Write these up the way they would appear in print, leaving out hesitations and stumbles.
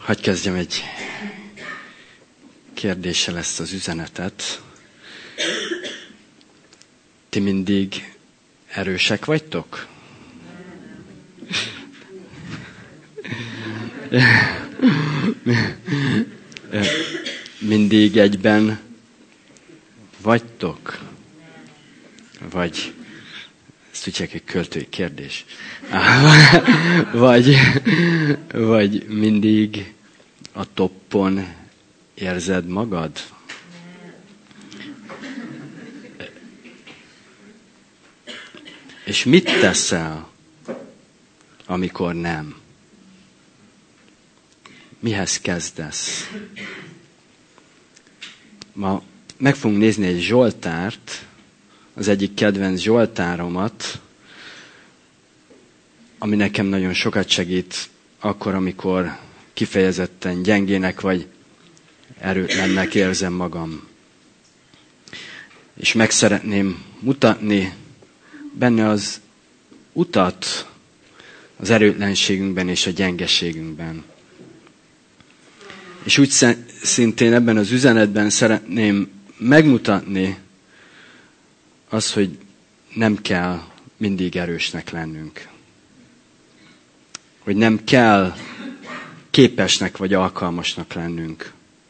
Hadd kezdjem egy kérdéssel ezt az üzenetet. Ti mindig erősek vagytok? Mindig egyben vagytok? Vagy, ezt tudják, egy költői kérdés. Vagy mindig a toppon érzed magad? És mit teszel, amikor nem? Mihez kezdesz? Ma meg fogunk nézni egy zsoltárt, az egyik kedvenc zsoltáromat, ami nekem nagyon sokat segít akkor, amikor kifejezetten gyengének vagy erőtlennek érzem magam. És meg szeretném mutatni benne az utat az erőtlenségünkben és a gyengeségünkben. És úgy szintén ebben az üzenetben szeretném megmutatni azt, hogy nem kell mindig erősnek lennünk. Hogy nem kell képesnek vagy alkalmasnak lennünk.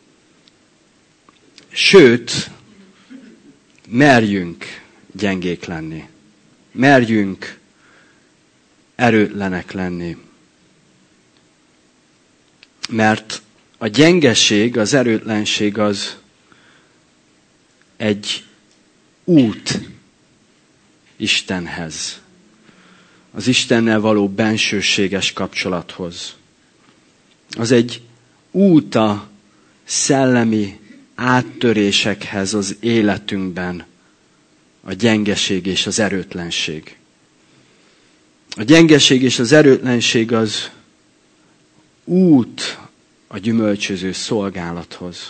Sőt, merjünk gyengék lenni. Merjünk erőtlenek lenni. Mert a gyengeség, az erőtlenség az egy út Istenhez. Az Istennel való bensőséges kapcsolathoz. Az egy út a szellemi áttörésekhez az életünkben, a gyengeség és az erőtlenség. A gyengeség és az erőtlenség az út a gyümölcsöző szolgálathoz.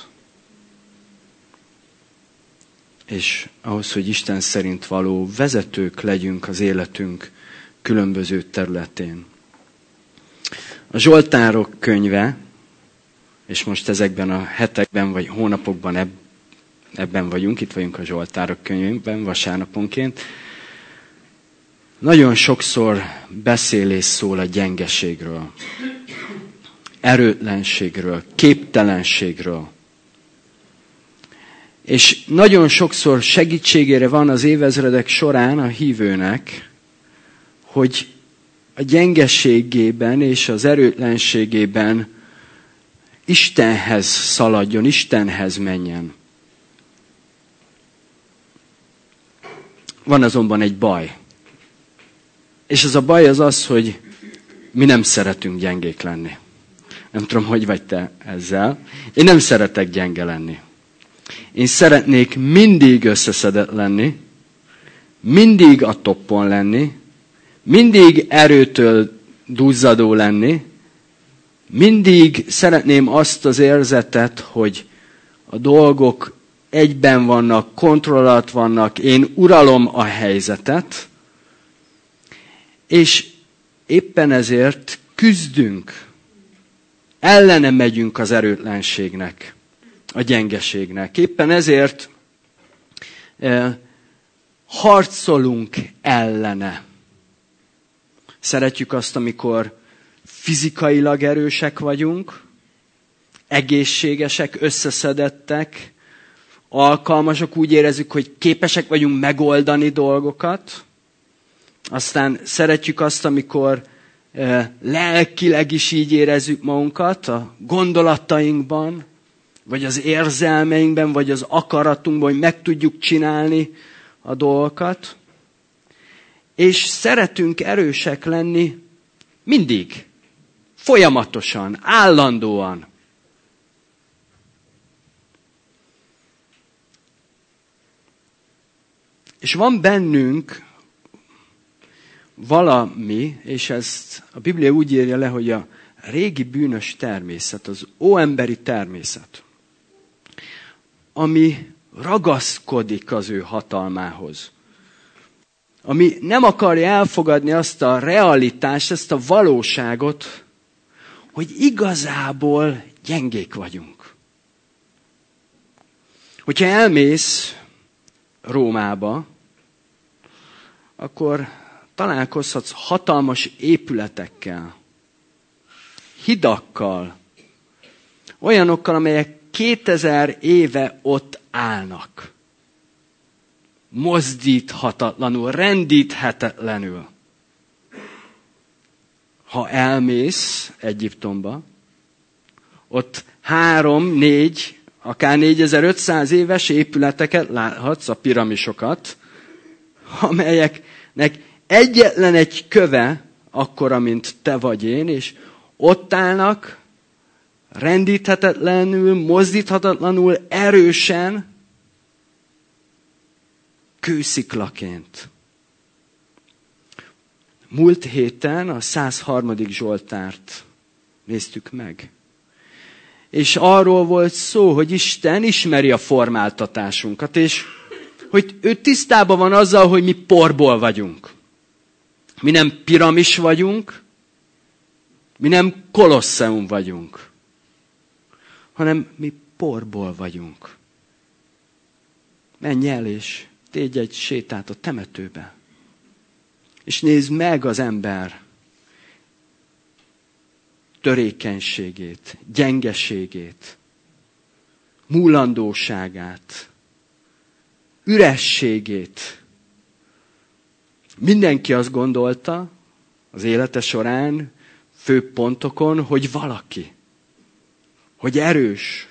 És ahhoz, hogy Isten szerint való vezetők legyünk az életünk különböző területén. A Zsoltárok könyve, és most ezekben a hetekben vagy hónapokban ebben vagyunk, itt vagyunk a Zsoltárok könyvében vasárnaponként, nagyon sokszor beszél és szól a gyengeségről, erőtlenségről, képtelenségről. És nagyon sokszor segítségére van az évezredek során a hívőnek, hogy a gyengeségében és az erőtlenségében Istenhez szaladjon, Istenhez menjen. Van azonban egy baj. És az a baj az, hogy mi nem szeretünk gyengék lenni. Nem tudom, hogy vagy te ezzel. Én nem szeretek gyenge lenni. Én szeretnék mindig összeszedett lenni, mindig a toppon lenni, mindig erőtől duzzadó lenni, mindig szeretném azt az érzetet, hogy a dolgok egyben vannak, kontroll alatt vannak, én uralom a helyzetet, és éppen ezért küzdünk, ellene megyünk az erőtlenségnek, a gyengeségnek. Éppen ezért harcolunk ellene. Szeretjük azt, amikor fizikailag erősek vagyunk, egészségesek, összeszedettek, alkalmasok, úgy érezzük, hogy képesek vagyunk megoldani dolgokat. Aztán szeretjük azt, amikor lelkileg is így érezzük magunkat, a gondolatainkban, vagy az érzelmeinkben, vagy az akaratunkban, hogy meg tudjuk csinálni a dolgokat. És szeretünk erősek lenni mindig, folyamatosan, állandóan. És van bennünk valami, és ezt a Biblia úgy írja le, hogy a régi bűnös természet, az óemberi természet, ami ragaszkodik az ő hatalmához. Ami nem akarja elfogadni azt a realitást, ezt a valóságot, hogy igazából gyengék vagyunk. Hogyha elmész Rómába, akkor találkozhatsz hatalmas épületekkel, hidakkal, olyanokkal, amelyek 2000 éve ott állnak. Mozdíthatatlanul, rendíthetetlenül. Ha elmész Egyiptomba, ott 3-4, akár 4500 éves épületeket láthatsz, a piramisokat, amelyeknek egyetlen egy köve akkora, mint te vagy én, és ott állnak, rendíthetetlenül, mozdíthatatlanul, erősen, kősziklaként. Múlt héten a 103. Zsoltárt néztük meg. És arról volt szó, hogy Isten ismeri a formáltatásunkat, és hogy ő tisztában van azzal, hogy mi porból vagyunk. Mi nem piramis vagyunk, mi nem kolosseum vagyunk, hanem mi porból vagyunk. Menj el, és tégy egy sétát a temetőbe. És nézd meg az ember törékenységét, gyengeségét, múlandóságát, ürességét. Mindenki azt gondolta az élete során, fő pontokon, hogy valaki, hogy erős.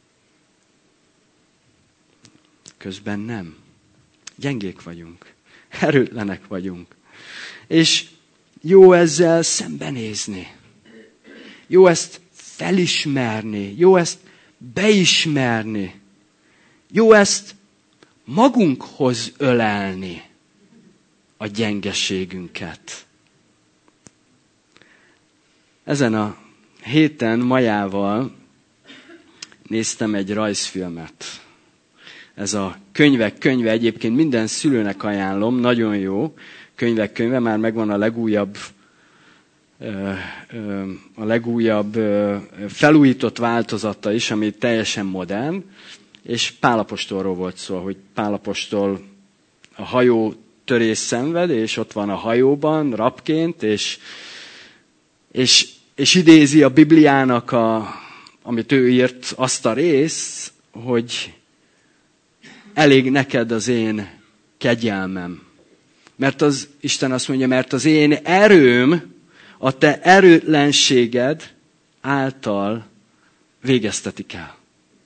Közben nem. Gyengék vagyunk. Erőtlenek vagyunk. És jó ezzel szembenézni. Jó ezt felismerni. Jó ezt beismerni. Jó ezt magunkhoz ölelni. A gyengeségünket. Ezen a héten Majával néztem egy rajzfilmet. Ez a Könyvek könyve, egyébként minden szülőnek ajánlom, nagyon jó. Könyvek könyve, már megvan a legújabb felújított változata is, ami teljesen modern, és Pál apostolról volt szó, hogy Pál apostol a hajó törés szenved, és ott van a hajóban rabként, és idézi a Bibliának, amit ő írt, azt a részt, hogy elég neked az én kegyelmem. Mert az Isten azt mondja, mert az én erőm a te erőtlenséged által végeztetik el.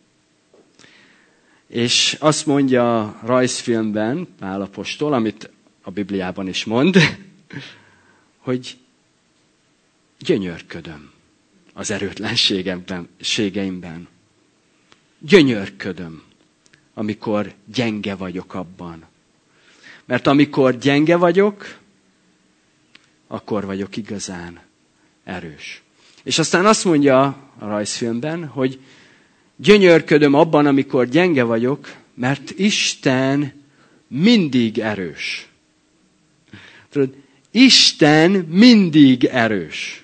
És azt mondja a rajzfilmben Pál apostol, amit a Bibliában is mond, hogy gyönyörködöm az erőtlenségeimben. Gyönyörködöm, amikor gyenge vagyok abban. Mert amikor gyenge vagyok, akkor vagyok igazán erős. És aztán azt mondja a rajzfilmben, hogy gyönyörködöm abban, amikor gyenge vagyok, mert Isten mindig erős. Tudod, Isten mindig erős.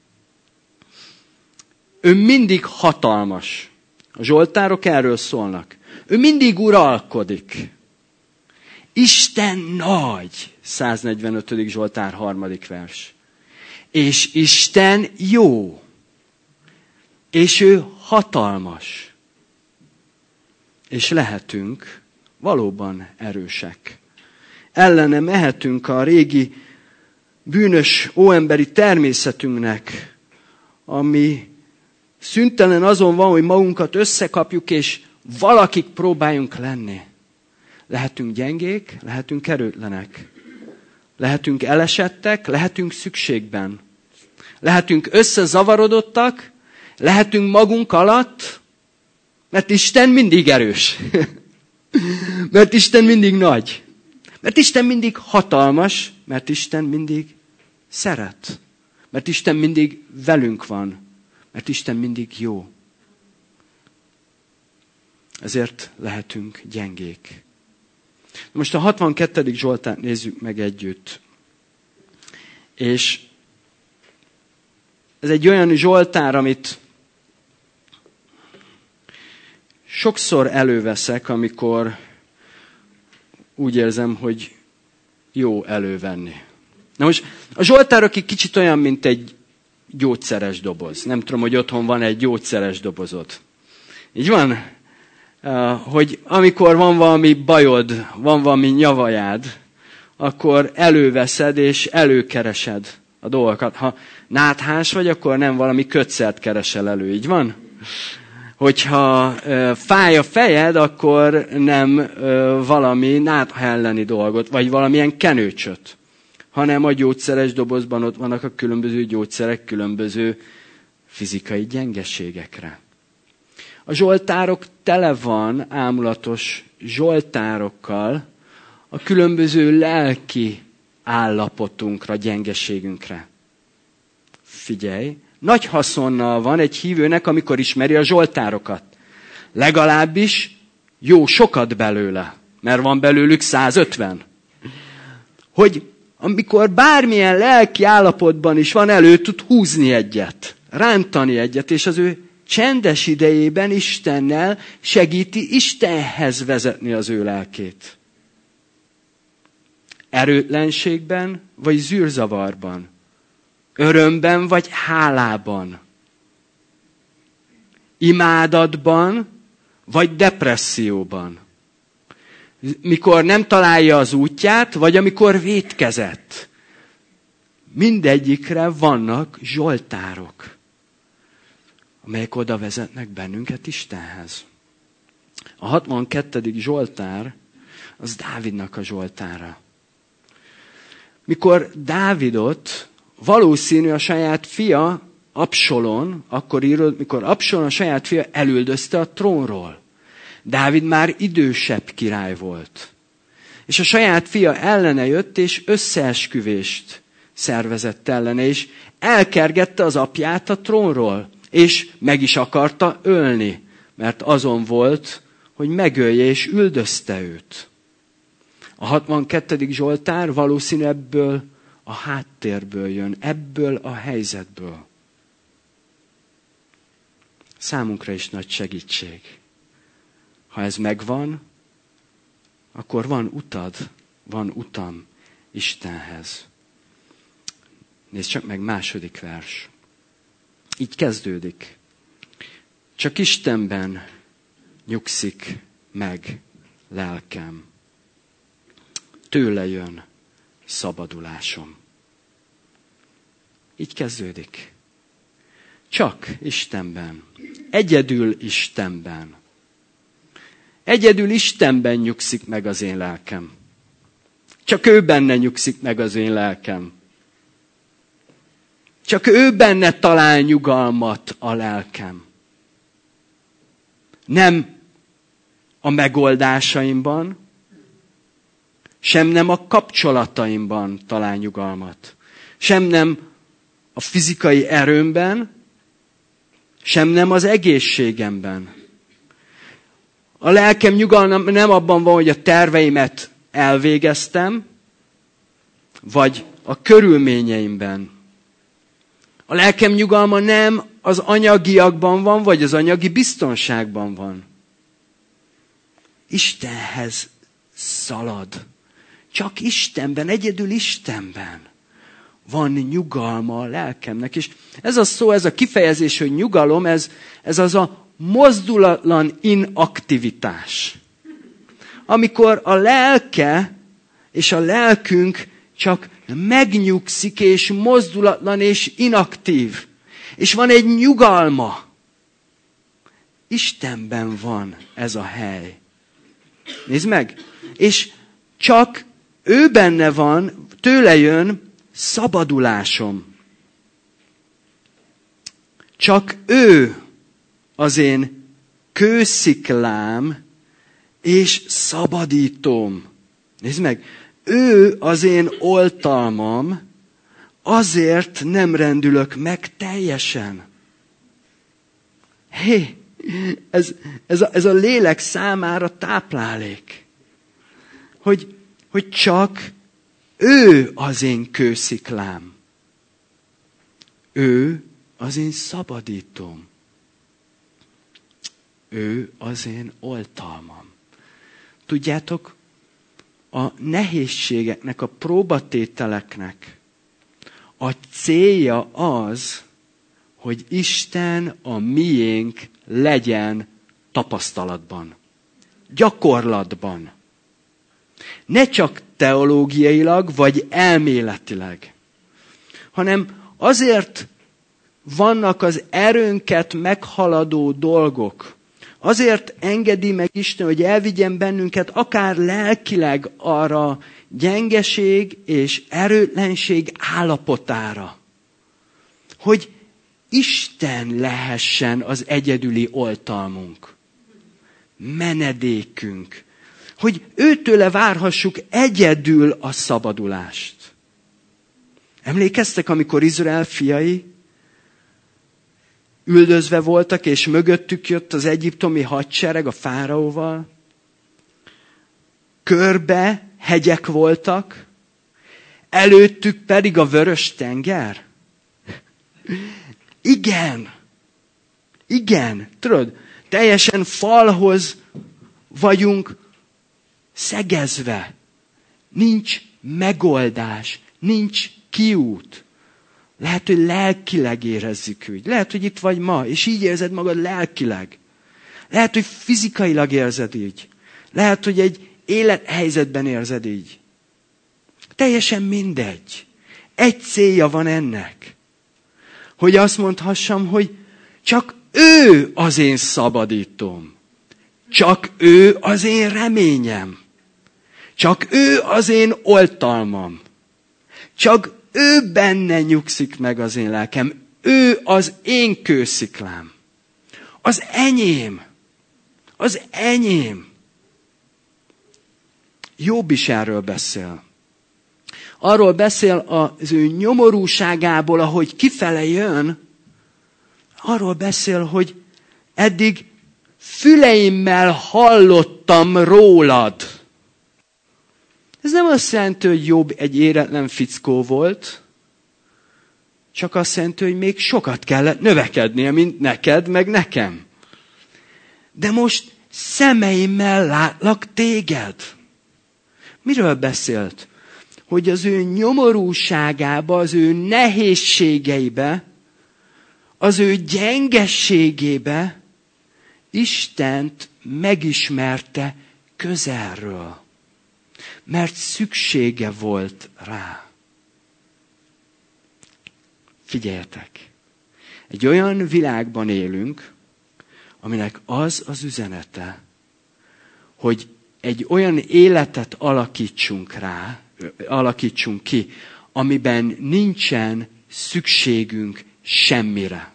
Ő mindig hatalmas. A zsoltárok erről szólnak. Ő mindig uralkodik. Isten nagy. 145. Zsoltár 3. vers. És Isten jó. És ő hatalmas. És lehetünk valóban erősek. Ellene mehetünk a régi bűnös óemberi természetünknek, ami szüntelen azon van, hogy magunkat összekapjuk, és valakik próbáljunk lenni. Lehetünk gyengék, lehetünk erőtlenek. Lehetünk elesettek, lehetünk szükségben. Lehetünk összezavarodottak, lehetünk magunk alatt, mert Isten mindig erős. Mert Isten mindig nagy. Mert Isten mindig hatalmas, mert Isten mindig szeret. Mert Isten mindig velünk van. Mert Isten mindig jó. Ezért lehetünk gyengék. Most a 62. Zsoltárt nézzük meg együtt. És ez egy olyan zsoltár, amit sokszor előveszek, amikor úgy érzem, hogy jó elővenni. Na most a zsoltárok egy kicsit olyan, mint egy gyógyszeres doboz. Nem tudom, hogy otthon van egy gyógyszeres dobozod. Így van? Hogy amikor van valami bajod, van valami nyavajád, akkor előveszed és előkeresed a dolgokat. Ha náthás vagy, akkor nem valami kötszert keresel elő. Így van? Hogyha fáj a fejed, akkor nem valami nátha elleni dolgot, vagy valamilyen kenőcsöt, hanem a gyógyszeres dobozban ott vannak a különböző gyógyszerek különböző fizikai gyengeségekre. A zsoltárok tele van ámulatos zsoltárokkal a különböző lelki állapotunkra, gyengeségünkre. Figyelj! Nagy haszonnal van egy hívőnek, amikor ismeri a zsoltárokat. Legalábbis jó sokat belőle, mert van belőlük 150. Hogy amikor bármilyen lelki állapotban is van, elő tud húzni egyet, rántani egyet, és az ő csendes idejében Istennel segíti Istenhez vezetni az ő lelkét. Erőtlenségben vagy zűrzavarban. Örömben vagy hálában. Imádatban vagy depresszióban. Mikor nem találja az útját, vagy amikor vétkezett. Mindegyikre vannak zsoltárok, amelyek oda vezetnek bennünket Istenhez. A 62. zsoltár az Dávidnak a zsoltára. Mikor Dávidot valószínű a saját fia, Absalom, akkor írod, mikor Absalom a saját fia elüldözte a trónról. Dávid már idősebb király volt. És a saját fia ellene jött, és összeesküvést szervezett ellene, és elkergette az apját a trónról, és meg is akarta ölni, mert azon volt, hogy megölje, és üldözte őt. A 62. zsoltár valószínű ebből a háttérből jön, ebből a helyzetből. Számunkra is nagy segítség. Ha ez megvan, akkor van utad, van utam Istenhez. Nézd csak meg, 2. vers. Így kezdődik. Csak Istenben nyugszik meg lelkem. Tőle jön szabadulásom. Így kezdődik. Csak Istenben. Egyedül Istenben. Egyedül Istenben nyugszik meg az én lelkem. Csak ő benne nyugszik meg az én lelkem. Csak ő benne talál nyugalmat a lelkem. Nem a megoldásaimban, sem nem a kapcsolataimban talál nyugalmat. Sem nem a fizikai erőmben, sem nem az egészségemben. A lelkem nyugalma nem abban van, hogy a terveimet elvégeztem, vagy a körülményeimben. A lelkem nyugalma nem az anyagiakban van, vagy az anyagi biztonságban van. Istenhez szalad. Csak Istenben, egyedül Istenben van nyugalma a lelkemnek. És ez a szó, ez a kifejezés, hogy nyugalom, ez az a mozdulatlan inaktivitás. Amikor a lelke és a lelkünk csak megnyugszik, és mozdulatlan, és inaktív. És van egy nyugalma. Istenben van ez a hely. Nézd meg! És csak ő benne van, tőle jön szabadulásom. Csak ő az én kősziklám és szabadítóm. Nézd meg! Ő az én oltalmam, azért nem rendülök meg teljesen. Hé, ez a lélek számára táplálék. Hogy csak ő az én kősziklám. Ő az én szabadítóm. Ő az én oltalmam. Tudjátok, a nehézségeknek, a próbatételeknek a célja az, hogy Isten a miénk legyen tapasztalatban, gyakorlatban. Ne csak teológiailag, vagy elméletileg, hanem azért vannak az erőnket meghaladó dolgok. Azért engedi meg Isten, hogy elvigyen bennünket akár lelkileg arra gyengeség és erőtlenség állapotára. Hogy Isten lehessen az egyedüli oltalmunk, menedékünk. Hogy őtőle várhassuk egyedül a szabadulást. Emlékeztek, amikor Izrael fiai üldözve voltak, és mögöttük jött az egyiptomi hadsereg a fáraóval? Körbe hegyek voltak, előttük pedig a vörös tenger. Igen, tudod, teljesen falhoz vagyunk szegezve. Nincs megoldás, nincs kiút. Lehet, hogy lelkileg érezzük úgy. Lehet, hogy itt vagy ma, és így érzed magad lelkileg. Lehet, hogy fizikailag érzed így. Lehet, hogy egy élethelyzetben érzed így. Teljesen mindegy. Egy célja van ennek. Hogy azt mondhassam, hogy csak ő az én szabadítóm. Csak ő az én reményem. Csak ő az én oltalmam. Csak ő benne nyugszik meg az én lelkem. Ő az én kősziklám. Az enyém. Az enyém. Jobb is erről beszél. Arról beszél az ő nyomorúságából, ahogy kifele jön, arról beszél, hogy eddig füleimmel hallottam rólad. Ez nem azt jelenti, hogy Jobb egy éretlen fickó volt, csak azt jelenti, hogy még sokat kellett növekednie, mint neked, meg nekem. De most szemeimmel látlak téged. Miről beszélt? Hogy az ő nyomorúságába, az ő nehézségeibe, az ő gyengességébe Istent megismerte közelről. Mert szüksége volt rá. Figyeljetek! Egy olyan világban élünk, aminek az az üzenete, hogy egy olyan életet alakítsunk ki, amiben nincsen szükségünk semmire.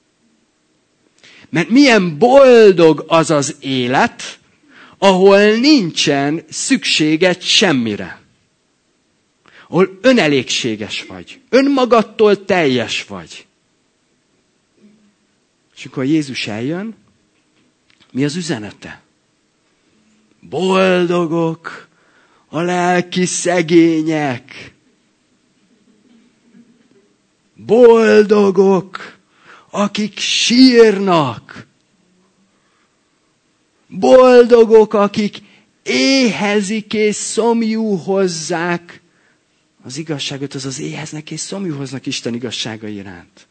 Mert milyen boldog az az élet, ahol nincsen szükséged semmire. Ahol önelégséges vagy. Önmagadtól teljes vagy. És amikor Jézus eljön, mi az üzenete? Boldogok a lelki szegények. Boldogok, akik sírnak. Boldogok, akik éhezik és szomjú hozzák az igazságot, azaz éheznek és szomjú hoznak Isten igazsága iránt.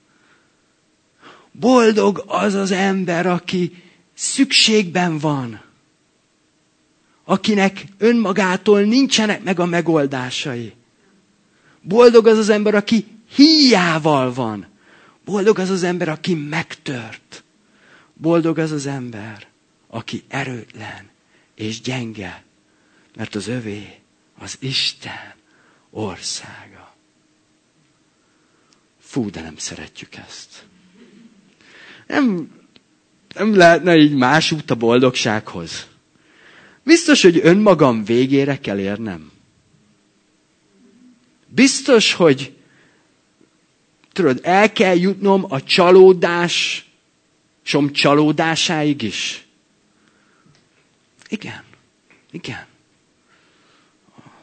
Boldog az az ember, aki szükségben van. Akinek önmagától nincsenek meg a megoldásai. Boldog az az ember, aki híjával van. Boldog az az ember, aki megtört. Boldog az az ember, aki erőtlen és gyenge, mert az övé az Isten országa. Fú, de nem szeretjük ezt. Nem lehetne így más út a boldogsághoz. Biztos, hogy önmagam végére kell érnem. Biztos, hogy tudod, el kell jutnom a csalódásom csalódásáig is. Igen.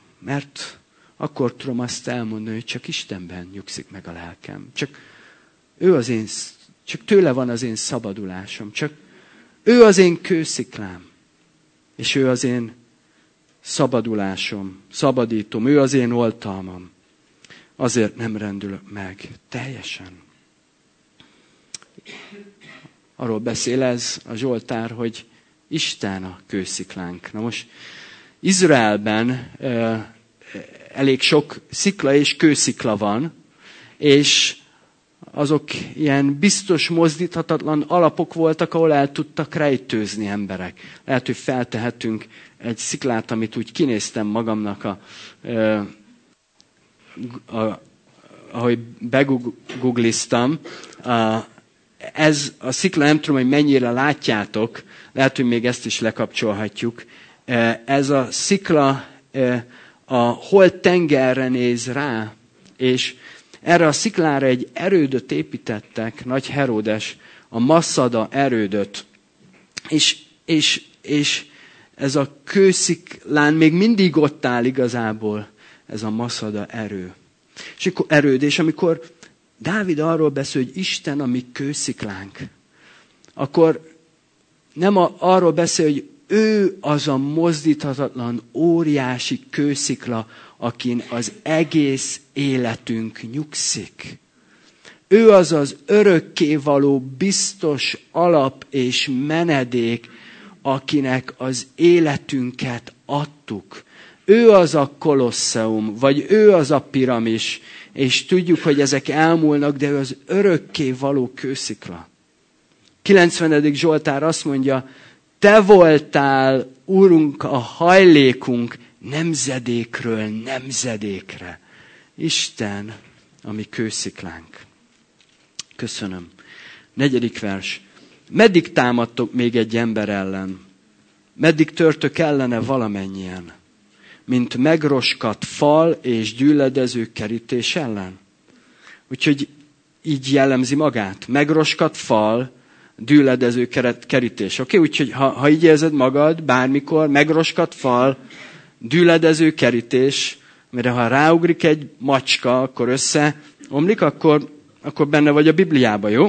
Mert akkor tudom azt elmondani, hogy csak Istenben nyugszik meg a lelkem. csak tőle van az én szabadulásom. Csak ő az én kősziklám. És ő az én szabadulásom, szabadítom. Ő az én oltalmam. Azért nem rendülök meg teljesen. Arról beszél ez a Zsoltár, hogy Isten a kősziklánk. Na most Izraelben elég sok szikla és kőszikla van, és azok ilyen biztos, mozdíthatatlan alapok voltak, ahol el tudtak rejtőzni emberek. Lehet, hogy feltehetünk egy sziklát, amit úgy kinéztem magamnak, ahogy begoogliztam. Ez a szikla, nem tudom, hogy mennyire látjátok, lehet, hogy még ezt is lekapcsolhatjuk. Ez a szikla a holt tengerre néz rá, és erre a sziklára egy erődöt építettek, Nagy Heródes, a Masszada erődöt. És ez a kősziklán még mindig ott áll igazából, ez a Masszada erőd. És amikor Dávid arról beszél, hogy Isten a mi kősziklánk, akkor nem arról beszél, hogy ő az a mozdíthatatlan, óriási kőszikla, akin az egész életünk nyugszik. Ő az az örökkévaló, biztos alap és menedék, akinek az életünket adtuk. Ő az a Kolosseum, vagy ő az a piramis, és tudjuk, hogy ezek elmúlnak, de ő az örökkévaló kőszikla. 90. Zsoltár azt mondja, te voltál, Úrunk, a hajlékunk nemzedékről nemzedékre. Isten, a mi kősziklánk. Köszönöm. 4. vers. Meddig támadtok még egy ember ellen? Meddig törtök ellene valamennyien? Mint megroskat fal és gyülledező kerítés ellen? Úgyhogy így jellemzi magát. Megroskat fal, gyülledező kerítés. Oké? Úgyhogy ha így érzed magad, bármikor, megroskat fal, gyülledező kerítés, mert ha ráugrik egy macska, akkor összeomlik, akkor benne vagy a Bibliában, jó?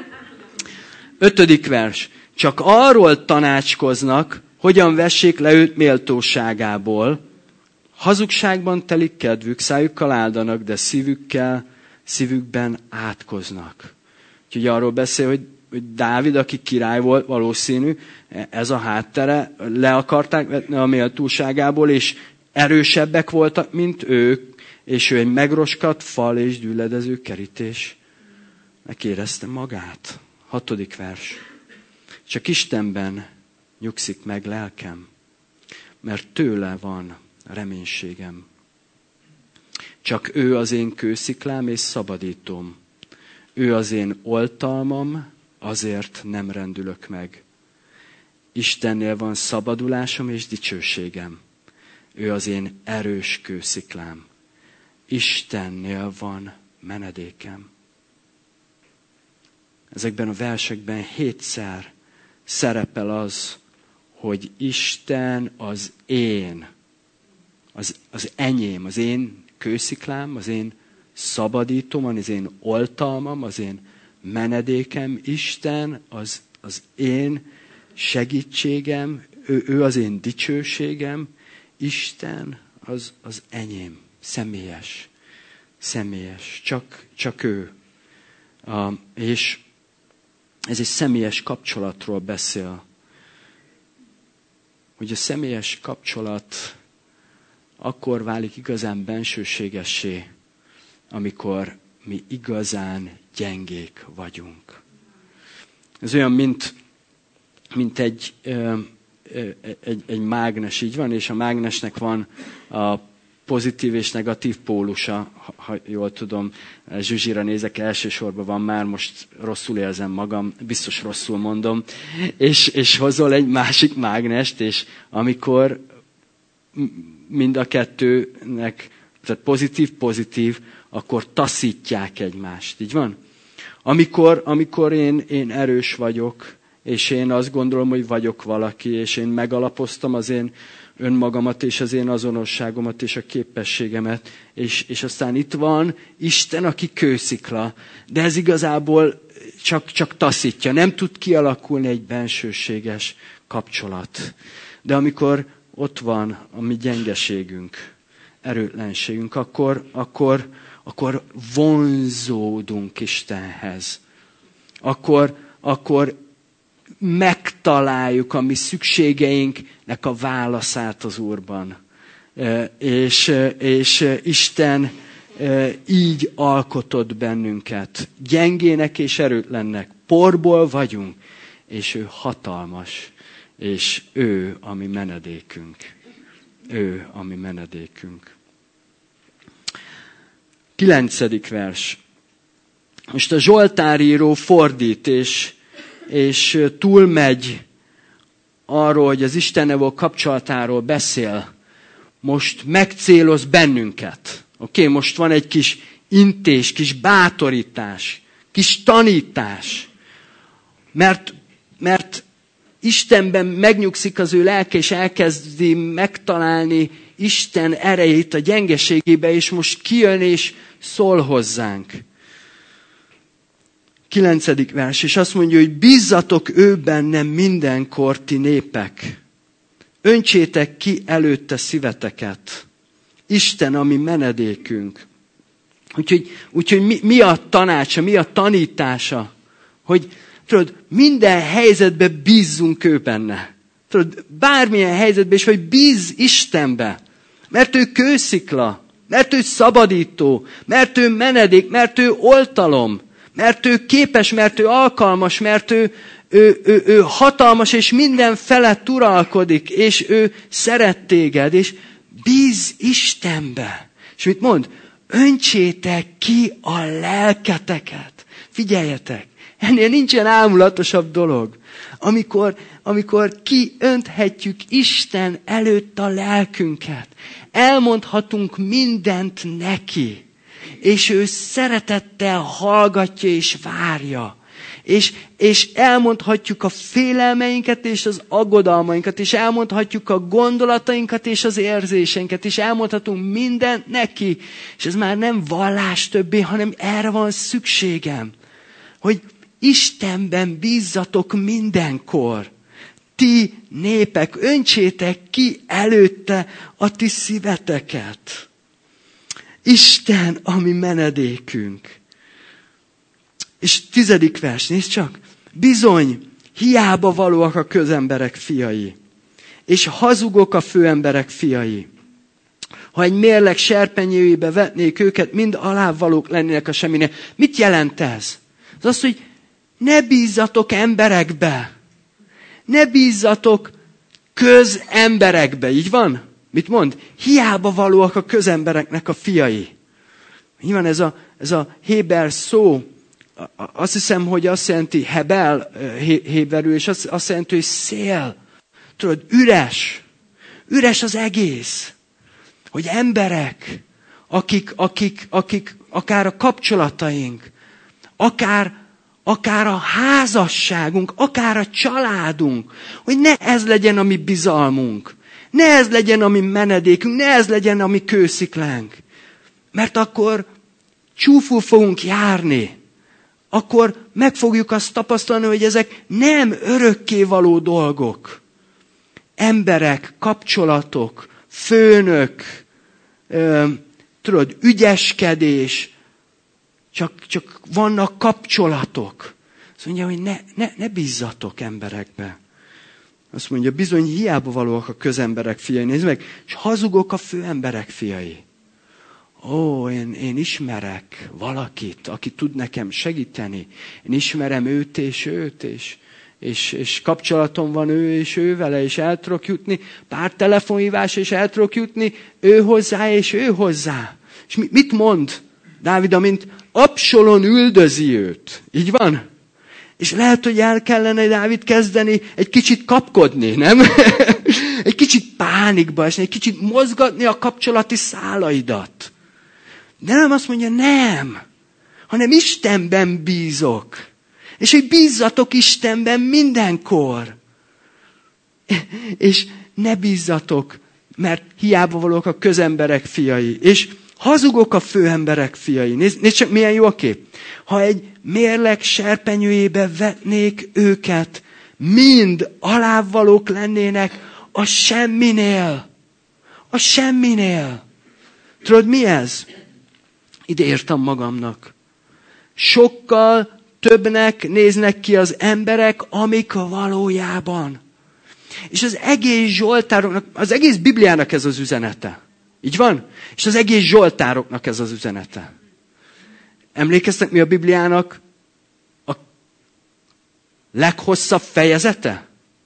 5. vers. Csak arról tanácskoznak, hogyan vessék le őt méltóságából. Hazugságban telik kedvük, szájukkal áldanak, de szívükben átkoznak. Úgyhogy arról beszél, hogy Dávid, aki király volt, valószínű, ez a háttere, le akarták vetni a méltóságából, és erősebbek voltak, mint ők, és ő egy megroskat fal és gyülledező kerítés. Megérezte magát. 6. vers. Csak Istenben nyugszik meg lelkem, mert tőle van reménységem. Csak ő az én kősziklám és szabadítom. Ő az én oltalmam, azért nem rendülök meg. Istennél van szabadulásom és dicsőségem. Ő az én erős kősziklám. Istennél van menedékem. Ezekben a versekben 7-szer szerepel az, hogy Isten az én, az enyém, az én kősziklám, az én szabadítom, az én oltalmam, az én menedékem. Isten az én segítségem, ő az én dicsőségem. Isten az enyém, személyes, csak ő. És ez egy személyes kapcsolatról beszél. Hogy a személyes kapcsolat akkor válik igazán bensőségessé, amikor mi igazán gyengék vagyunk. Ez olyan, mint egy mágnes, így van, és a mágnesnek van a pozitív és negatív pólusa, ha jól tudom, Zsuzsira nézek, elsősorban van már, most rosszul érzem magam, biztos rosszul mondom, és hozol egy másik mágnest, és amikor mind a kettőnek, tehát pozitív, akkor taszítják egymást, így van? Amikor én erős vagyok, és én azt gondolom, hogy vagyok valaki, és én megalapoztam az én önmagamat és az én azonosságomat és a képességemet. És aztán itt van Isten, aki kőszikla, de ez igazából csak taszítja. Nem tud kialakulni egy bensőséges kapcsolat. De ott van a mi gyengeségünk, erőtlenségünk, akkor vonzódunk Istenhez. Akkor megtaláljuk a mi szükségeinknek a válaszát az Úrban. És Isten így alkotott bennünket. Gyengének és erőtlennek. Porból vagyunk, és ő hatalmas. És ő a mi menedékünk. Ő a mi menedékünk. 9. vers. Most a zsoltáríró fordít, és túlmegy arról, hogy az Istennel való kapcsolatáról beszél. Most megcéloz bennünket. Oké, most van egy kis intés, kis bátorítás, kis tanítás. Mert Istenben megnyugszik az ő lelke, és elkezdi megtalálni Isten erejét a gyengeségébe, és most kijön és szól hozzánk. 9. vers, és azt mondja, hogy bízzatok ő bennem mindenkor, ti népek. Öntsétek ki előtte szíveteket. Isten, ami menedékünk. Úgyhogy mi a tanácsa, mi a tanítása? Hogy tudod, minden helyzetben bízzunk ő benne. Tudod, bármilyen helyzetben is, hogy bízz Istenbe. Mert ő kőszikla, mert ő szabadító, mert ő menedék, mert ő oltalom, mert ő képes, mert ő alkalmas, mert ő hatalmas, és minden felett uralkodik, és ő szeret téged, és bízz Istenbe. És mit mond? Öntsétek ki a lelketeket. Figyeljetek, ennél nincsen ámulatosabb dolog. Amikor kiönthetjük Isten előtt a lelkünket. Elmondhatunk mindent neki. És ő szeretettel hallgatja és várja. És elmondhatjuk a félelmeinket és az aggodalmainkat, és elmondhatjuk a gondolatainkat és az érzéseinket, és elmondhatunk mindent neki. És ez már nem vallás többé, hanem erre van szükségem. Hogy Istenben bízzatok mindenkor. Ti népek, öntsétek ki előtte a ti szíveteket. Isten, ami menedékünk. És 10. vers, nézd csak. Bizony, hiába valóak a közemberek fiai, és hazugok a főemberek fiai. Ha egy mérleg serpenyőjébe vetnék őket, mind alávalók lennének a semminél. Mit jelent ez? Az az, hogy ne bízzatok emberekbe. Ne bízzatok közemberekbe. Így van? Mit mond? Hiába valóak a közembereknek a fiai. Így van ez a héber szó. Azt hiszem, hogy azt jelenti hebel héberül, és azt jelenti, hogy szél. Tudod, üres. Üres az egész. Hogy emberek, akik akár a kapcsolataink, akár a házasságunk, akár a családunk, hogy ne ez legyen a mi bizalmunk, ne ez legyen a mi menedékünk, ne ez legyen a mi kősziklánk. Mert akkor csúful fogunk járni. Akkor meg fogjuk azt tapasztalni, hogy ezek nem örökkévaló dolgok. Emberek, kapcsolatok, főnök, ügyeskedés, csak vannak kapcsolatok. Azt mondja, hogy ne bízzatok emberekbe. Azt mondja, bizony hiába valóak a közemberek fiai. Nézd meg, és hazugok a főemberek fiai. Én ismerek valakit, aki tud nekem segíteni. Én ismerem őt, és kapcsolatom van ő és ő vele, és el tudok jutni. Pár telefonhívás, és el tudok jutni ő hozzá, és ő hozzá. És mit mond Dávid, amint Absalom üldözi őt? Így van? És lehet, hogy el kellene Dávid kezdeni egy kicsit kapkodni, nem? Egy kicsit pánikba esni, egy kicsit mozgatni a kapcsolati szálaidat. De nem azt mondja, nem, hanem Istenben bízok. És hogy bízzatok Istenben mindenkor. És ne bízzatok mert hiába valók a közemberek fiai, és hazugok a főemberek fiai. Nézd csak, milyen jó a kép. Ha egy mérleg serpenyőjébe vetnék őket, mind alávalók lennének a semminél. A semminél. Tudod, mi ez? Ide írtam magamnak. Sokkal többnek néznek ki az emberek, amik valójában. És az egész Zsoltároknak, az egész Bibliának ez az üzenete. Így van? És az egész Zsoltároknak ez az üzenete. Emlékeztek, mi a Bibliának a leghosszabb fejezete?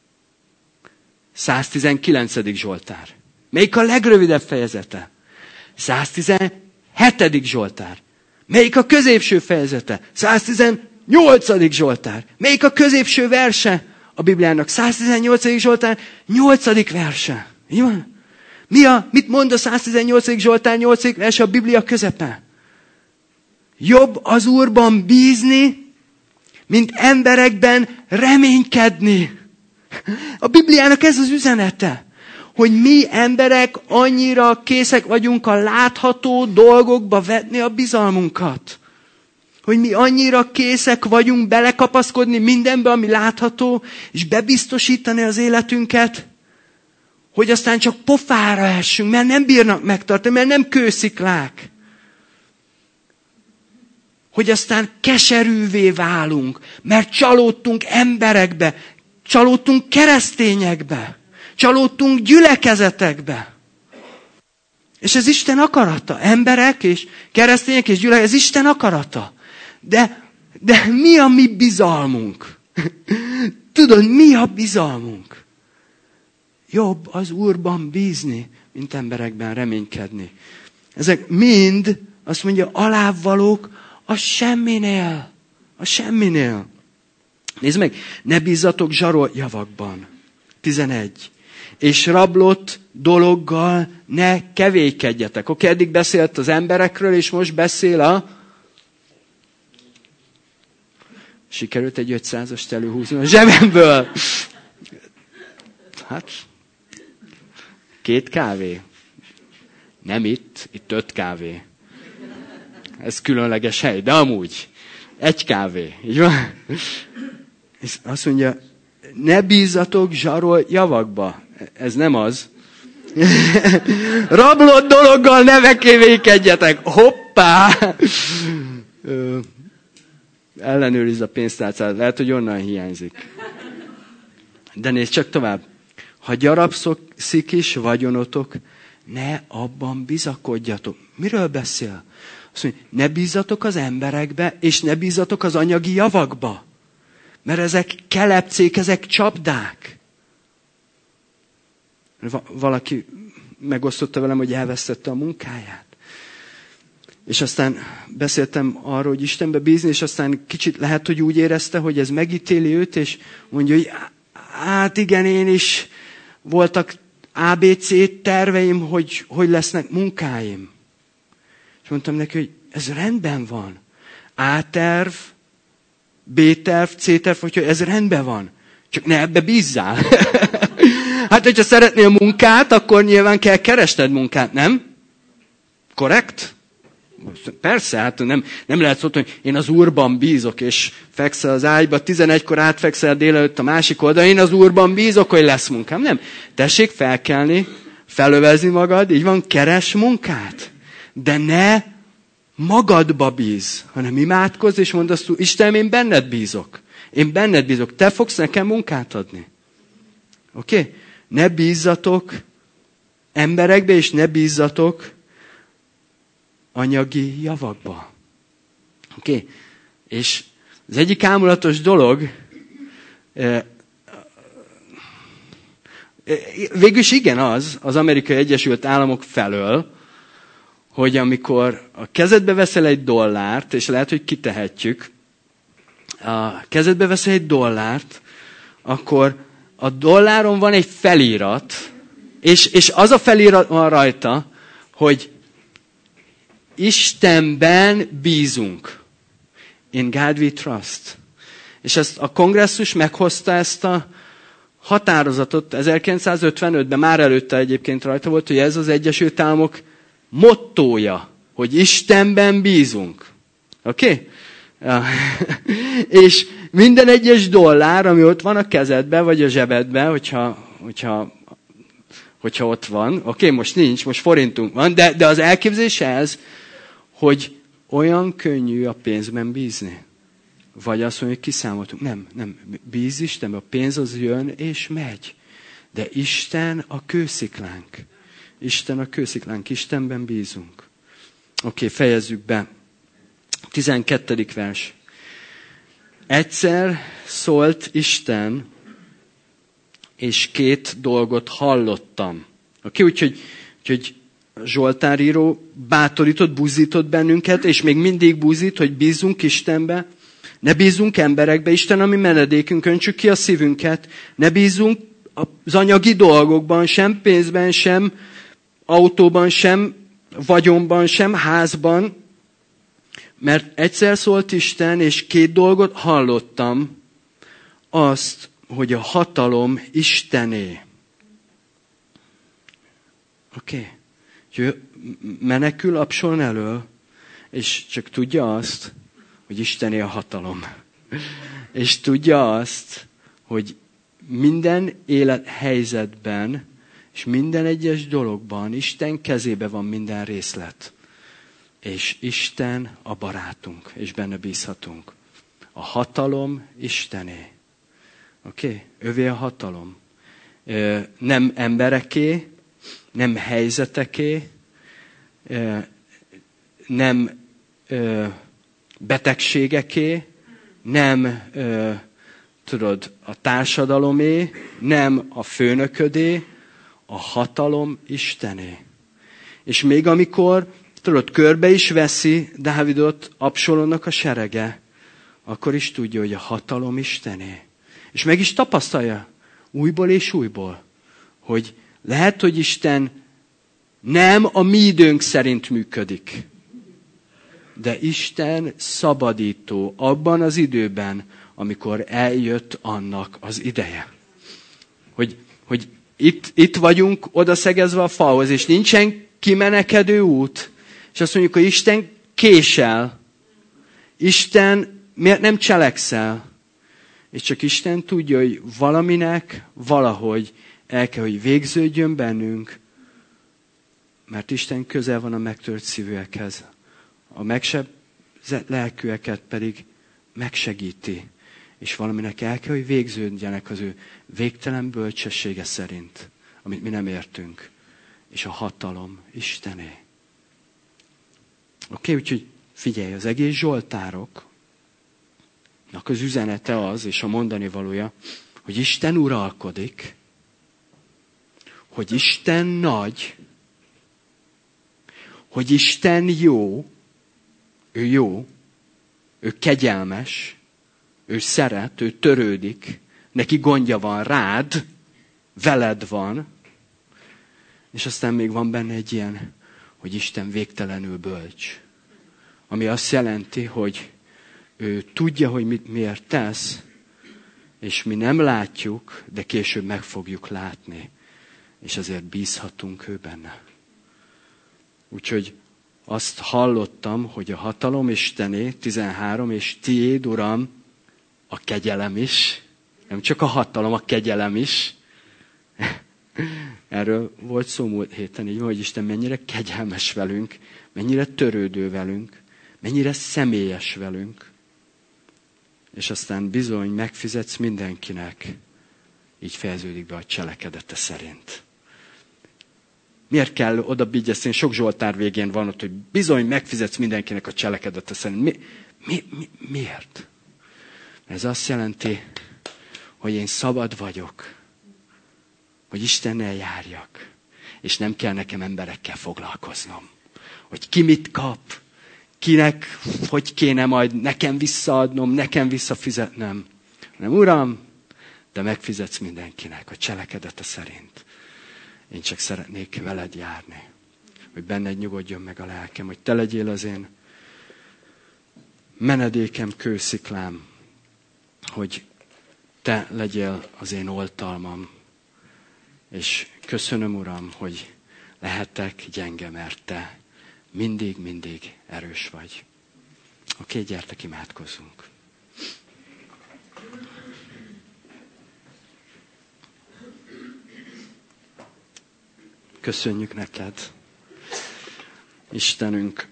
119. Zsoltár. Melyik a legrövidebb fejezete? 117. Zsoltár. Melyik a középső fejezete? 118. Zsoltár. Melyik a középső verse a Bibliának? 118. Zsoltár, 8. verse. Így van? Mit mond a 118. Zsoltár 8. verse a Biblia közepe? Jobb az Úrban bízni, mint emberekben reménykedni. A Bibliának ez az üzenete, hogy mi emberek annyira készek vagyunk a látható dolgokba vetni a bizalmunkat. Hogy mi annyira készek vagyunk belekapaszkodni mindenbe, ami látható, és bebiztosítani az életünket, hogy aztán csak pofára essünk, mert nem bírnak megtartani, mert nem kősziklák. Hogy aztán keserűvé válunk, mert csalódtunk emberekbe, csalódtunk keresztényekbe, csalódtunk gyülekezetekbe. És ez Isten akarata. Emberek és keresztények és gyülekezet, ez Isten akarata. De mi a mi bizalmunk? Tudod, mi a bizalmunk? Jobb az Úrban bízni, mint emberekben reménykedni. Ezek mind, azt mondja, alávalók a semminél. A semminél. Nézd meg, ne bízzatok zsarolt javakban. 11. És rablott dologgal ne kevékedjetek. Oké, eddig beszélt az emberekről, és most beszél a... Sikerült egy 500-ast előhúzni a zsebemből. Hát, 2 kávé. Nem itt 5 kávé. Ez különleges hely, de amúgy 1 kávé. Így van? És azt mondja, ne bízzatok zsarolt javakba. Ez nem az. Rablott dologgal ne kevékedjetek. Hoppá! Ellenőrizd a pénztárcát. Lehet, hogy onnan hiányzik. De nézd csak tovább. Ha gyarapszik is vagyonotok, ne abban bizakodjatok. Miről beszél? Azt mondja, ne bízzatok az emberekbe, és ne bízzatok az anyagi javakba. Mert ezek kelepcék, ezek csapdák. Valaki megosztotta velem, hogy elvesztette a munkáját. És aztán beszéltem arról, hogy Istenbe bízni, és aztán kicsit lehet, hogy úgy érezte, hogy ez megítéli őt, és mondja, hogy hát igen, én is voltak ABC terveim, hogy lesznek munkáim. És mondtam neki, hogy ez rendben van. A-terv, B-terv, C-terv, hogy ez rendben van. Csak ne ebbe bízzál. Hát, hogyha szeretnél munkát, akkor nyilván kell keresned munkát, nem? Korrekt? Persze, hát nem lehet szólni, hogy én az Úrban bízok, és fekszel az ágyba, 11-kor átfekszel délelőtt a másik oldalon, én az Úrban bízok, hogy lesz munkám. Nem. Tessék felkelni, felövezni magad, így van, keres munkát. De ne magadba bíz, hanem imádkozz, és mondd azt, Istenem, én benned bízok. Én benned bízok. Te fogsz nekem munkát adni. Oké? Ne bízzatok emberekbe, és ne bízzatok anyagi javakba. Oké? És az egyik ámulatos dolog, végülis igen az Amerikai Egyesült Államok felől, hogy amikor a kezedbe veszel egy dollárt, és lehet, hogy kitehetjük, a kezedbe veszel egy dollárt, akkor a dolláron van egy felirat, és az a felirat van rajta, hogy Istenben bízunk. In God we trust. És ezt a kongresszus meghozta ezt határozatot 1955-ben, már előtte egyébként rajta volt, hogy ez az Egyesült Államok mottója, hogy Istenben bízunk. Oké? Okay? Ja. És minden egyes dollár, ami ott van a kezedben, vagy a zsebedben, hogyha ott van, oké, most nincs, most forintunk van, de az elképzelés ez, hogy olyan könnyű a pénzben bízni. Vagy azt mondja, hogy kiszámoltunk. Nem. Bíz Istenben, a pénz az jön és megy. De Isten a kősziklánk. Isten a kősziklánk, Istenben bízunk. Oké, fejezzük be. 12. vers. Egyszer szólt Isten, és 2 dolgot hallottam. Oké, úgyhogy Zsoltár író bátorított, buzdított bennünket, és még mindig buzdít, hogy bízzunk Istenbe, ne bízzunk emberekbe, Isten a mi menedékünk, öntsük ki a szívünket, ne bízzunk az anyagi dolgokban, sem pénzben, sem autóban, sem vagyonban, sem házban, mert egyszer szólt Isten, és 2 dolgot hallottam, azt, hogy a hatalom Istené. Oké. Okay. Menekül Absalom elől, és csak tudja azt, hogy Istené a hatalom. És tudja azt, hogy minden élethelyzetben, és minden egyes dologban Isten kezébe van minden részlet. És Isten a barátunk, és benne bízhatunk. A hatalom Istené. Oké? Okay? Övé a hatalom. Nem embereké, nem helyzeteké, nem betegségeké, nem a társadalomé, nem a főnöködé, a hatalom Istené. És még amikor, körbe is veszi Dávidot Absalomnak a serege, akkor is tudja, hogy a hatalom Istené. És meg is tapasztalja újból és újból, hogy lehet, hogy Isten nem a mi időnk szerint működik, de Isten szabadító abban az időben, amikor eljött annak az ideje. Hogy itt vagyunk odaszegezve a falhoz, és nincsen kimenekedő út, és azt mondjuk, hogy Isten késel. Isten miért nem cselekszel? És csak Isten tudja, hogy valaminek valahogy el kell, hogy végződjön bennünk, mert Isten közel van a megtört szívűekhez. A megsebzett lelkűeket pedig megsegíti. És valaminek el kell, hogy végződjenek az ő végtelen bölcsessége szerint, amit mi nem értünk. És a hatalom Istené. Oké, úgyhogy figyelj, az egész zsoltároknak az üzenete az, és a mondani valója, hogy Isten uralkodik, hogy Isten nagy, hogy Isten jó, ő kegyelmes, ő szeret, ő törődik, neki gondja van rád, veled van, és aztán még van benne egy ilyen, hogy Isten végtelenül bölcs. Ami azt jelenti, hogy ő tudja, hogy miért tesz, és mi nem látjuk, de később meg fogjuk látni. És azért bízhatunk ő benne. Úgyhogy azt hallottam, hogy a hatalom Istené, 13, és tiéd, Uram, a kegyelem is. Nem csak a hatalom, a kegyelem is. Erről volt szó múlt héten, így van, hogy Isten mennyire kegyelmes velünk, mennyire törődő velünk, mennyire személyes velünk. És aztán bizony megfizetsz mindenkinek. Így fejeződik be a cselekedete szerint. Miért kell oda bigyeszteni? Sok zsoltár végén van ott, hogy bizony megfizetsz mindenkinek a cselekedete szerint. Miért? Ez azt jelenti, hogy én szabad vagyok, hogy Istennel járjak, és nem kell nekem emberekkel foglalkoznom. Hogy ki mit kap, kinek, hogy kéne majd nekem visszaadnom, nekem visszafizetnem. Nem, Uram, de megfizetsz mindenkinek a cselekedete szerint. Én csak szeretnék veled járni, hogy benned nyugodjon meg a lelkem, hogy te legyél az én menedékem, kősziklám, hogy Te legyél az én oltalmam. És köszönöm, Uram, hogy lehetek gyenge, mert Te mindig erős vagy. Oké, gyertek, imádkozzunk. Köszönjük neked, Istenünk,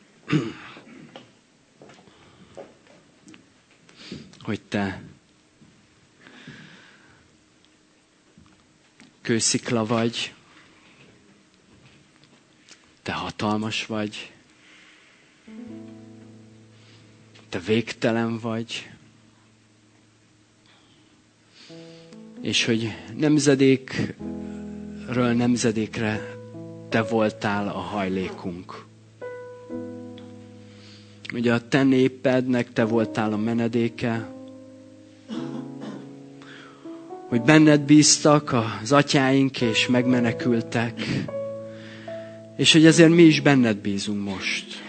hogy Te kőszikla vagy, Te hatalmas vagy, Te végtelen vagy, és hogy nemzedékről nemzedékre Te voltál a hajlékunk. Ugye a Te népednek Te voltál a menedéke, hogy benned bíztak az atyáink, és megmenekültek, és hogy ezért mi is benned bízunk most.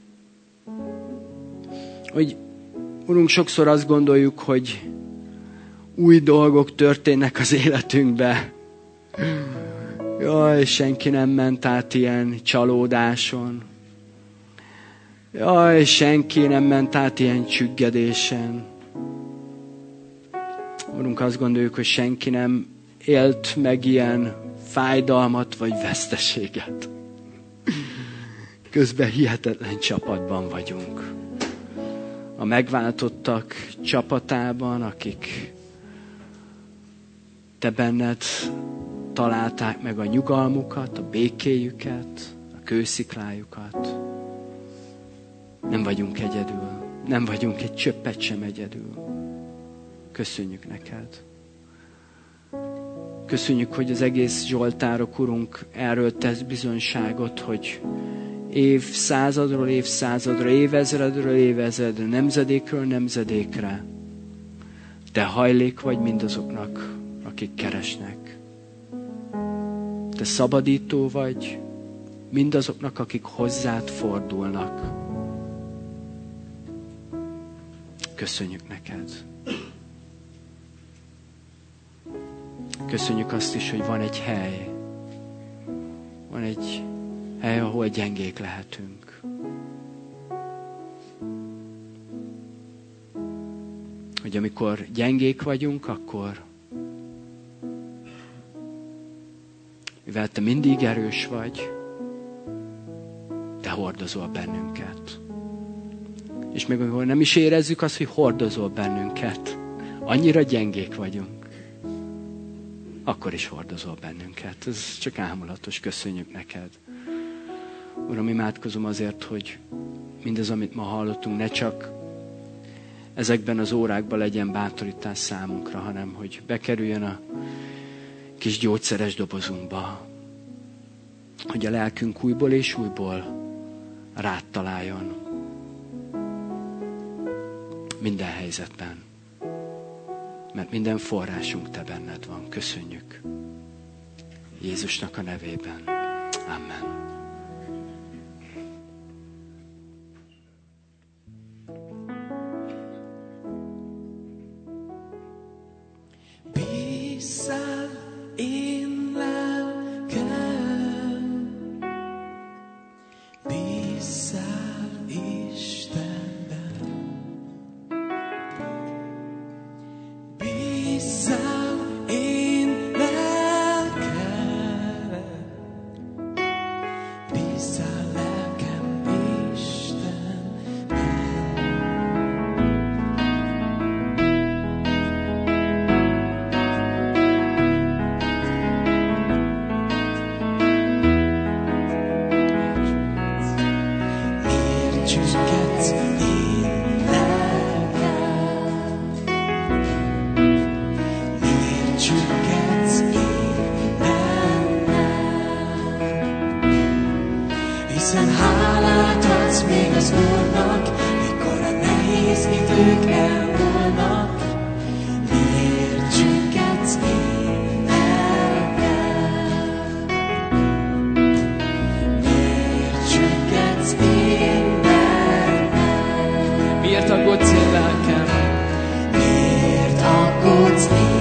Hogy, Urunk, sokszor azt gondoljuk, hogy új dolgok történnek az életünkbe. Jaj, senki nem ment át ilyen csalódáson. Jaj, senki nem ment át ilyen csüggedésen. Urunk, azt gondoljuk, hogy senki nem élt meg ilyen fájdalmat vagy veszteséget. Közben hihetetlen csapatban vagyunk. A megváltottak csapatában, akik Te benned találták meg a nyugalmukat, a békéjüket, a kősziklájukat. Nem vagyunk egyedül. Nem vagyunk egy csöppet sem egyedül. Köszönjük neked. Köszönjük, hogy az egész Zsoltárok, Urunk, erről tesz bizonyságot, hogy évszázadról évszázadra, évezredről évezredre, nemzedékről nemzedékre Te hajlék vagy mindazoknak, akik keresnek. Te szabadító vagy mindazoknak, akik hozzád fordulnak. Köszönjük neked. Köszönjük azt is, hogy van egy hely. Van egy hely, ahol gyengék lehetünk. Hogy amikor gyengék vagyunk, akkor mivel Te mindig erős vagy, Te hordozol bennünket. És még amikor nem is érezzük azt, hogy hordozol bennünket, annyira gyengék vagyunk, akkor is hordozol bennünket. Ez csak ámulatos, köszönjük neked. Uram, imádkozom azért, hogy mindez, amit ma hallottunk, ne csak ezekben az órákban legyen bátorítás számunkra, hanem hogy bekerüljön a kis gyógyszeres dobozunkba, hogy a lelkünk újból és újból rád találjon. Minden helyzetben. Mert minden forrásunk Te benned van. Köszönjük. Jézusnak a nevében. Amen. Bízzál én lelkem, bízzál Istenben, bízzál én lelkem, bízzál lelkem Istenben. Miért csüggedsz én lelkem? Miért csüggedsz én bennem? Hiszen hálát adsz még az Úrnak, mikor a nehéz idők elmúlnak. Miért csüggedsz én lelkem? Miért csüggedsz én bennem? Miért aggódsz én lelkem? Miért aggódsz én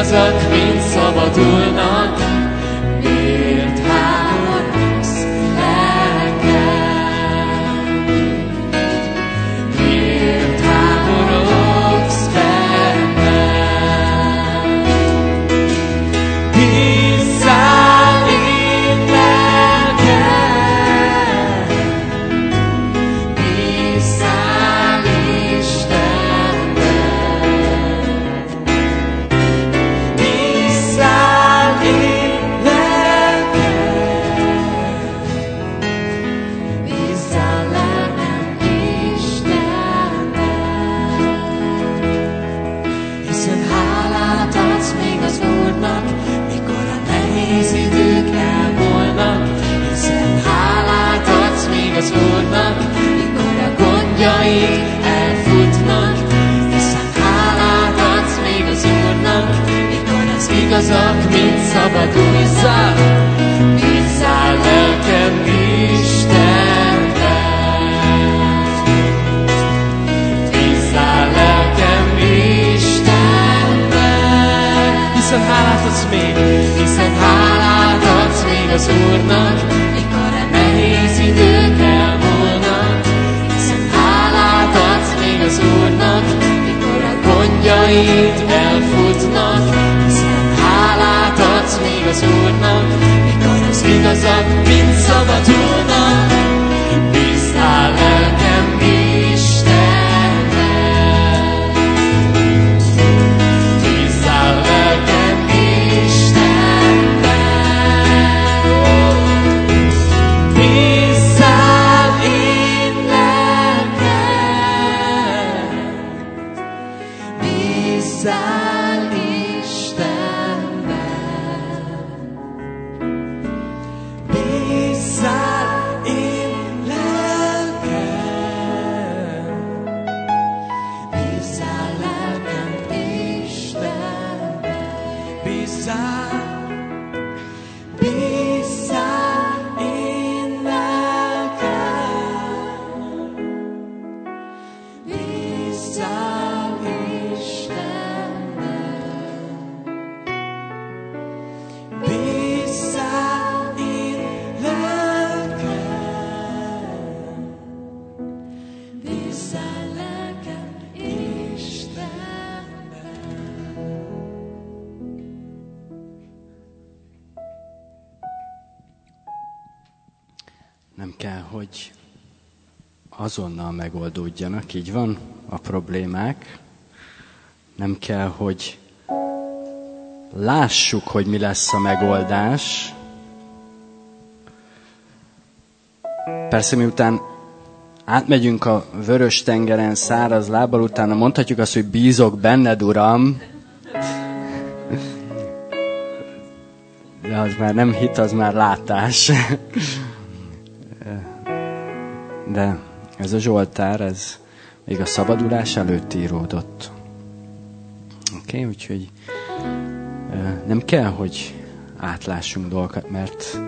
igazak mind szabadulnak. Miért háborogsz, lelkem? Miért háborogsz bennem? Bízzál én lelkem, bízzál Istenben. Bízzál én lelkem, bízzál lelkem Istenben. Hiszen hálát adsz még az Úrnak, mikor a nehéz idők elmúlnak. Hiszen hálát adsz még az Úrnak, mikor a gondjaid elfutnak. Hiszen hálát adsz még az Úrnak, mikor az igazak mind szabadul. Bízzál lelkem Istenben. Bízzál lelkem Istenben. Hiszen hálát adsz még, hiszen hálát adsz még az Úrnak, mikor a nehéz idők elmúlnak. Hiszen hálát adsz még az Úrnak, mikor a gondjaid elfutnak. Hiszen hálát adsz még az Úrnak, mikor az igazak mind szabadulnak. Bízzál lelkem Istenben. Bízzál lelkem Istenben. Bízzál én lelkem, bízzál Istenben. Bízzál én lelkem, bízzál lelkem Istenben. Bízzál, bízzál én lelkem, bízzál Istenben. Bízzál én lelkem, bízzál lelkem Istenben. Nem kell, hogy azonnal megoldódjanak, így van, a problémák. Nem kell, hogy lássuk, hogy mi lesz a megoldás. Persze miután átmegyünk a vörös tengeren száraz lábbal, utána mondhatjuk azt, hogy bízok benned, Uram. De az már nem hit, az már látás. De ez a Zsoltár, ez még a szabadulás előtt íródott. Oké, úgyhogy nem kell, hogy átlássunk dolgokat, mert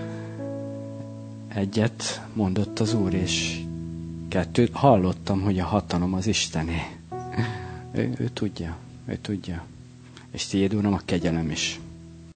egyet mondott az Úr, és kettőt hallottam, hogy a hatalom az Istené. Ő tudja. És tiéd, Uram, a kegyelem is.